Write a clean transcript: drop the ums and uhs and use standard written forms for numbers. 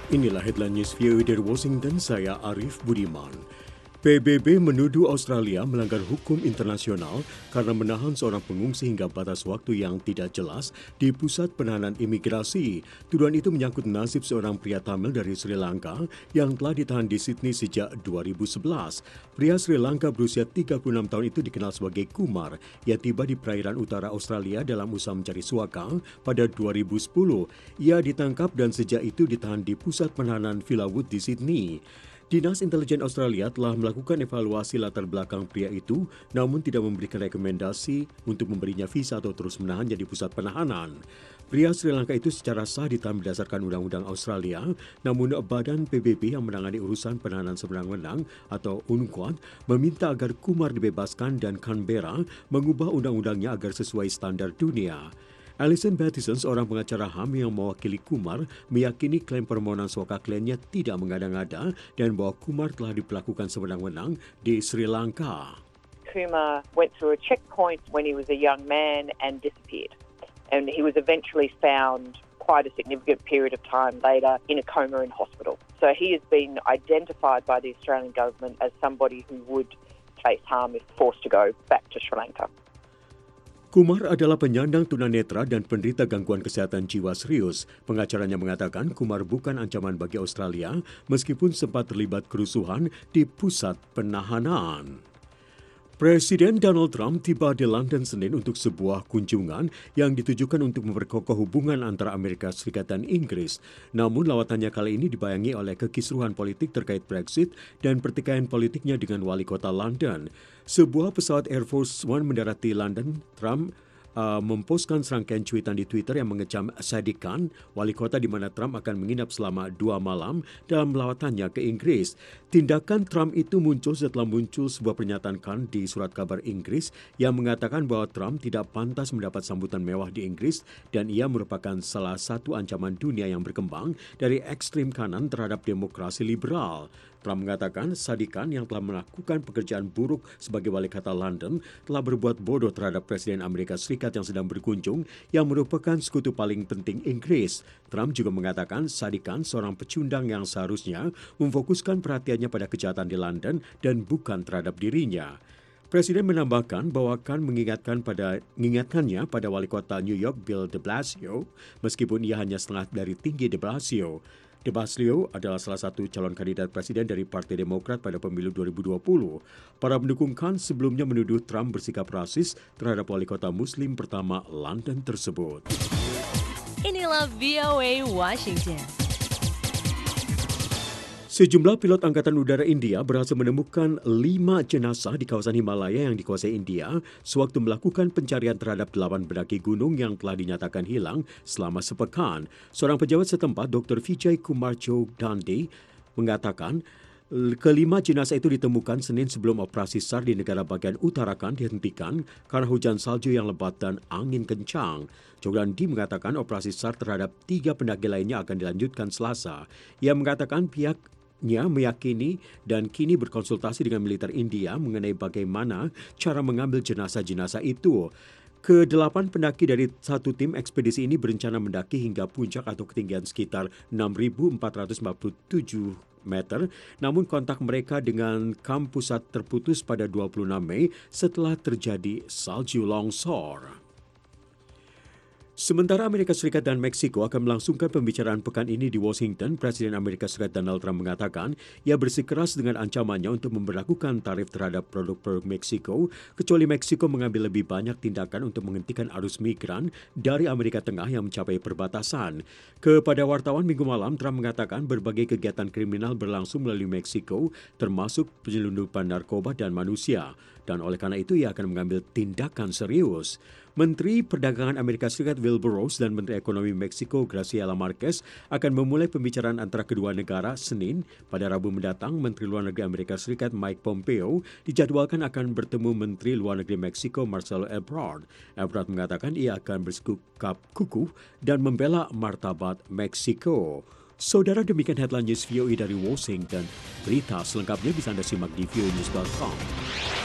Inilah headline news VOA dari Washington, saya Arif Budiman. PBB menuduh Australia melanggar hukum internasional karena menahan seorang pengungsi hingga batas waktu yang tidak jelas di pusat penahanan imigrasi. Tuduhan itu menyangkut nasib seorang pria Tamil dari Sri Lanka yang telah ditahan di Sydney sejak 2011. Pria Sri Lanka berusia 36 tahun itu dikenal sebagai Kumar. Ia tiba di perairan utara Australia dalam usaha mencari suaka pada 2010. Ia ditangkap dan sejak itu ditahan di pusat penahanan Villawood di Sydney. Dinas Intelijen Australia telah melakukan evaluasi latar belakang pria itu, namun tidak memberikan rekomendasi untuk memberinya visa atau terus menahannya di pusat penahanan. Pria Sri Lanka itu secara sah ditahan berdasarkan Undang-Undang Australia, namun Badan PBB yang menangani urusan penahanan sewenang-wenang atau UNQUAD meminta agar Kumar dibebaskan dan Canberra mengubah undang-undangnya agar sesuai standar dunia. Alison Battison, seorang pengacara HAM yang mewakili Kumar, meyakini klaim permohonan suaka kliennya tidak mengada-ngada dan bahwa Kumar telah diperlakukan sewenang-wenang di Sri Lanka. Kumar went through a checkpoint when he was a young man and disappeared. And he was eventually found quite a significant period of time later in a coma in hospital. So he has been identified by the Australian government as somebody who would face harm if forced to go back to Sri Lanka. Kumar adalah penyandang tunanetra dan penderita gangguan kesehatan jiwa serius. Pengacaranya mengatakan Kumar bukan ancaman bagi Australia meskipun sempat terlibat kerusuhan di pusat penahanan. Presiden Donald Trump tiba di London Senin untuk sebuah kunjungan yang ditujukan untuk memperkokoh hubungan antara Amerika Serikat dan Inggris. Namun lawatannya kali ini dibayangi oleh kekisruhan politik terkait Brexit dan pertikaian politiknya dengan wali kota London. Sebuah pesawat Air Force One mendarat di London. Trump memposkan serangkaian cuitan di Twitter yang mengecam Sadiq Khan, wali kota di mana Trump akan menginap selama 2 malam dalam lawatannya ke Inggris. Tindakan Trump itu muncul setelah muncul sebuah pernyataan Khan di surat kabar Inggris yang mengatakan bahwa Trump tidak pantas mendapat sambutan mewah di Inggris dan ia merupakan salah satu ancaman dunia yang berkembang dari ekstrim kanan terhadap demokrasi liberal. Trump mengatakan Sadiq Khan yang telah melakukan pekerjaan buruk sebagai wali kota London telah berbuat bodoh terhadap Presiden Amerika Serikat yang sedang berkunjung yang merupakan sekutu paling penting Inggris. Trump juga mengatakan Sadiq Khan seorang pecundang yang seharusnya memfokuskan perhatiannya pada kejahatan di London dan bukan terhadap dirinya. Presiden menambahkan bahwa Khan mengingatkannya pada wali kota New York Bill de Blasio meskipun ia hanya setengah dari tinggi de Blasio. De Blasio adalah salah satu calon kandidat presiden dari Partai Demokrat pada pemilu 2020. Para pendukung Khan sebelumnya menuduh Trump bersikap rasis terhadap wali kota Muslim pertama London tersebut. Inilah VOA Washington. Sejumlah pilot Angkatan Udara India berhasil menemukan 5 jenazah di kawasan Himalaya yang dikuasai India sewaktu melakukan pencarian terhadap 8 pendaki gunung yang telah dinyatakan hilang selama sepekan. Seorang pejabat setempat, Dr. Vijay Kumar Jogdande, mengatakan kelima jenazah itu ditemukan Senin sebelum operasi SAR di negara bagian Uttarakhand dihentikan karena hujan salju yang lebat dan angin kencang. Jogdande mengatakan operasi SAR terhadap 3 pendaki lainnya akan dilanjutkan Selasa. Ia mengatakan pihaknya meyakini dan kini berkonsultasi dengan militer India mengenai bagaimana cara mengambil jenazah-jenazah itu. Ke-8 pendaki dari satu tim ekspedisi ini berencana mendaki hingga puncak atau ketinggian sekitar 6.447 meter, namun kontak mereka dengan kamp pusat terputus pada 26 Mei setelah terjadi salju longsor. Sementara Amerika Serikat dan Meksiko akan melangsungkan pembicaraan pekan ini di Washington, Presiden Amerika Serikat Donald Trump mengatakan ia bersikeras dengan ancamannya untuk memberlakukan tarif terhadap produk-produk Meksiko, kecuali Meksiko mengambil lebih banyak tindakan untuk menghentikan arus migran dari Amerika Tengah yang mencapai perbatasan. Kepada wartawan Minggu malam, Trump mengatakan berbagai kegiatan kriminal berlangsung melalui Meksiko, termasuk penyelundupan narkoba dan manusia. Dan oleh karena itu ia akan mengambil tindakan serius. Menteri Perdagangan Amerika Serikat Wilbur Ross dan Menteri Ekonomi Meksiko Graciela Marquez akan memulai pembicaraan antara kedua negara Senin. Pada Rabu mendatang, Menteri Luar Negeri Amerika Serikat Mike Pompeo dijadwalkan akan bertemu Menteri Luar Negeri Meksiko Marcelo Ebrard. Ebrard mengatakan ia akan bersikap kukuh dan membela martabat Meksiko. Saudara, demikian headline news VOA dari Washington. Berita selengkapnya bisa Anda simak di voanews.com.